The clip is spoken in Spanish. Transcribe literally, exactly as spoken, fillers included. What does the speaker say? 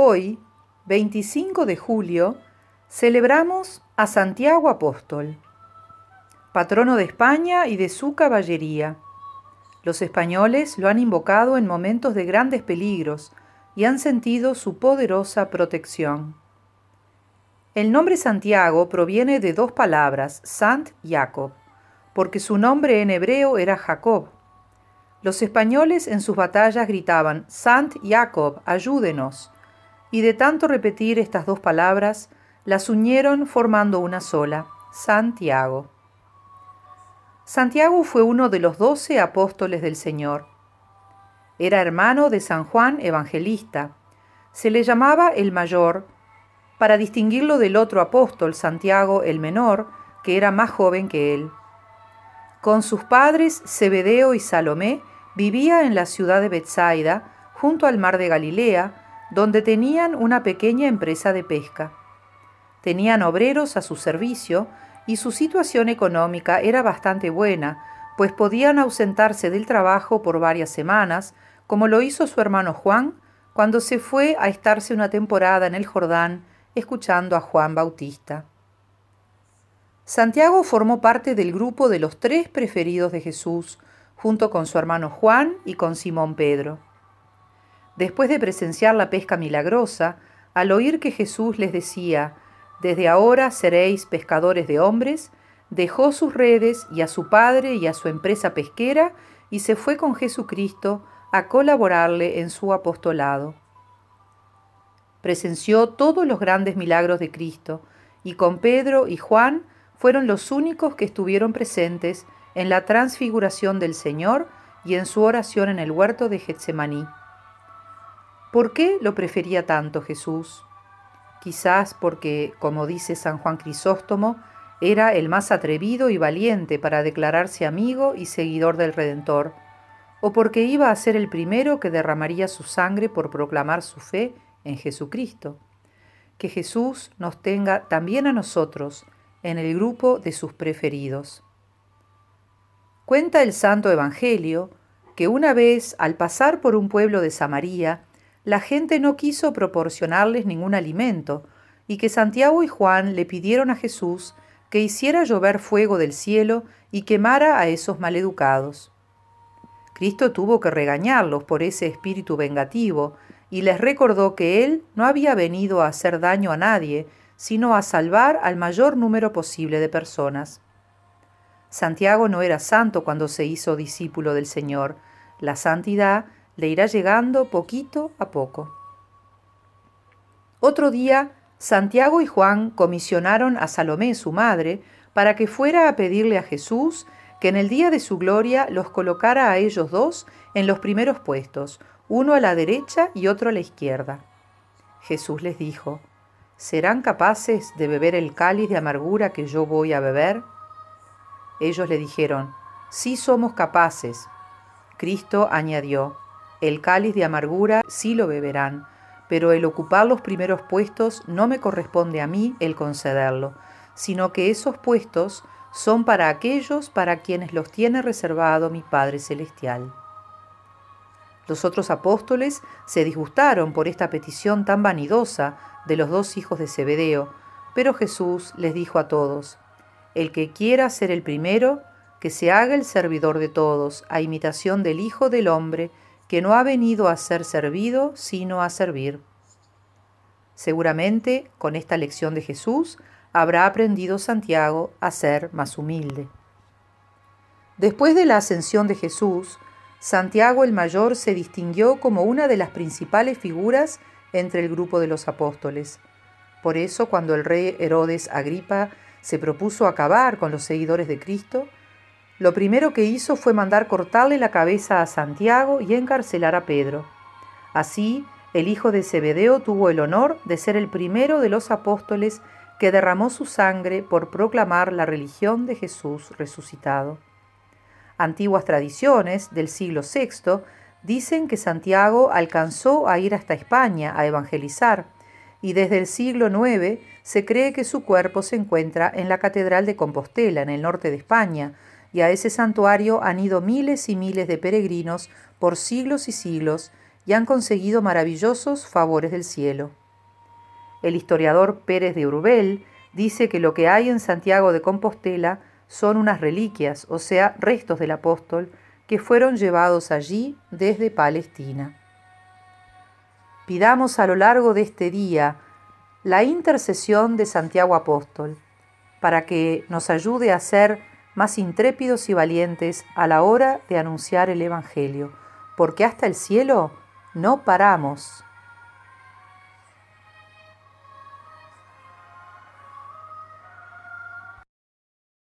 Hoy, veinticinco de julio, celebramos a Santiago Apóstol, patrono de España y de su caballería. Los españoles lo han invocado en momentos de grandes peligros y han sentido su poderosa protección. El nombre Santiago proviene de dos palabras, Sant Jacob, porque su nombre en hebreo era Jacob. Los españoles en sus batallas gritaban, Sant Jacob, ayúdenos, y de tanto repetir estas dos palabras, las unieron formando una sola, Santiago. Santiago fue uno de los doce apóstoles del Señor. Era hermano de San Juan Evangelista. Se le llamaba el mayor, para distinguirlo del otro apóstol, Santiago el menor, que era más joven que él. Con sus padres, Zebedeo y Salomé, vivía en la ciudad de Betsaida, junto al mar de Galilea, donde tenían una pequeña empresa de pesca. Tenían obreros a su servicio y su situación económica era bastante buena, pues podían ausentarse del trabajo por varias semanas, como lo hizo su hermano Juan, cuando se fue a estarse una temporada en el Jordán, escuchando a Juan Bautista. Santiago formó parte del grupo de los tres preferidos de Jesús, junto con su hermano Juan y con Simón Pedro. Después de presenciar la pesca milagrosa, al oír que Jesús les decía, «Desde ahora seréis pescadores de hombres», dejó sus redes y a su padre y a su empresa pesquera y se fue con Jesucristo a colaborarle en su apostolado. Presenció todos los grandes milagros de Cristo y con Pedro y Juan fueron los únicos que estuvieron presentes en la transfiguración del Señor y en su oración en el huerto de Getsemaní. ¿Por qué lo prefería tanto Jesús? Quizás porque, como dice San Juan Crisóstomo, era el más atrevido y valiente para declararse amigo y seguidor del Redentor, o porque iba a ser el primero que derramaría su sangre por proclamar su fe en Jesucristo. Que Jesús nos tenga también a nosotros en el grupo de sus preferidos. Cuenta el Santo Evangelio que una vez, al pasar por un pueblo de Samaria, la gente no quiso proporcionarles ningún alimento y que Santiago y Juan le pidieron a Jesús que hiciera llover fuego del cielo y quemara a esos maleducados. Cristo tuvo que regañarlos por ese espíritu vengativo y les recordó que Él no había venido a hacer daño a nadie, sino a salvar al mayor número posible de personas. Santiago no era santo cuando se hizo discípulo del Señor. La santidad le irá llegando poquito a poco. Otro día, Santiago y Juan comisionaron a Salomé, su madre, para que fuera a pedirle a Jesús que en el día de su gloria los colocara a ellos dos en los primeros puestos, uno a la derecha y otro a la izquierda. Jesús les dijo, ¿serán capaces de beber el cáliz de amargura que yo voy a beber? Ellos le dijeron, sí somos capaces. Cristo añadió, el cáliz de amargura sí lo beberán, pero el ocupar los primeros puestos no me corresponde a mí el concederlo, sino que esos puestos son para aquellos para quienes los tiene reservado mi Padre Celestial. Los otros apóstoles se disgustaron por esta petición tan vanidosa de los dos hijos de Zebedeo, pero Jesús les dijo a todos, el que quiera ser el primero, que se haga el servidor de todos, a imitación del Hijo del Hombre, que no ha venido a ser servido, sino a servir. Seguramente, con esta lección de Jesús, habrá aprendido Santiago a ser más humilde. Después de la ascensión de Jesús, Santiago el Mayor se distinguió como una de las principales figuras entre el grupo de los apóstoles. Por eso, cuando el rey Herodes Agripa se propuso acabar con los seguidores de Cristo, lo primero que hizo fue mandar cortarle la cabeza a Santiago y encarcelar a Pedro. Así, el hijo de Zebedeo tuvo el honor de ser el primero de los apóstoles que derramó su sangre por proclamar la religión de Jesús resucitado. Antiguas tradiciones del siglo sexto dicen que Santiago alcanzó a ir hasta España a evangelizar, y desde el siglo nueve se cree que su cuerpo se encuentra en la Catedral de Compostela, en el norte de España, y a ese santuario han ido miles y miles de peregrinos por siglos y siglos, y han conseguido maravillosos favores del cielo. El historiador Pérez de Urbel dice que lo que hay en Santiago de Compostela son unas reliquias, o sea, restos del apóstol, que fueron llevados allí desde Palestina. Pidamos a lo largo de este día la intercesión de Santiago Apóstol, para que nos ayude a ser más intrépidos y valientes a la hora de anunciar el Evangelio, porque hasta el cielo no paramos.